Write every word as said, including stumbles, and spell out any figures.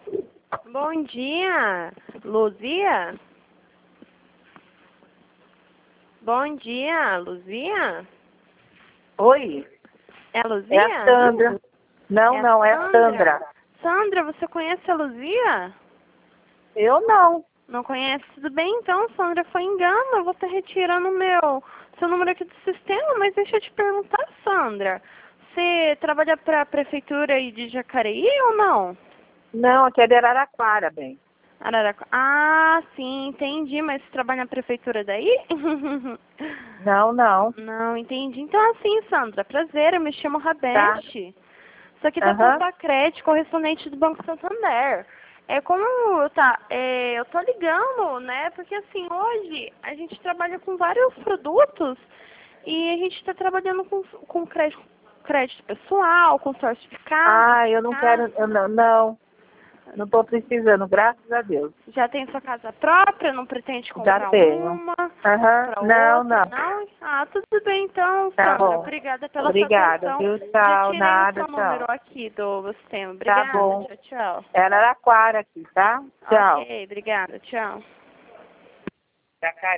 Bom dia, Luzia? Bom dia, Luzia? Oi, É a é Luzia? a Sandra. Não, É a não, é a Sandra. Sandra, você conhece a Luzia? Eu não. Não conhece? Tudo bem então, Sandra, foi engano. Eu vou estar retirando o meu seu número aqui do sistema, mas deixa eu te perguntar, Sandra. Você trabalha para a prefeitura aí de Jacareí ou não? Não, aqui é de Araraquara, bem. Araraquara. Ah, sim, entendi, mas você trabalha na prefeitura daí? Não, não. Não, entendi. Então, assim, Sandra, prazer, eu me chamo Tá. Rabete. Isso aqui da Aham. Conta Crédito, correspondente do Banco Santander. É como eu tá, é, eu tô ligando, né? Porque assim, hoje a gente trabalha com vários produtos e a gente está trabalhando com, com crédito, crédito pessoal, consórcio de casa, Ah, de eu não quero, casa. eu não, não. Não estou precisando, graças a Deus. Já tem sua casa própria, não pretende Já comprar tenho. uma, Aham. comprar Não, outra, não. não? Ah, tudo bem então, Tá Sandra. bom. Obrigada pela sua Obrigada, atenção. viu? Já Tchau, tirei o nada, seu número tchau. aqui do sistema. Tá Obrigada. bom. Tchau, tchau. É Araraquara aqui, tá? Tchau. Ok, obrigada. Tchau. Jacaré.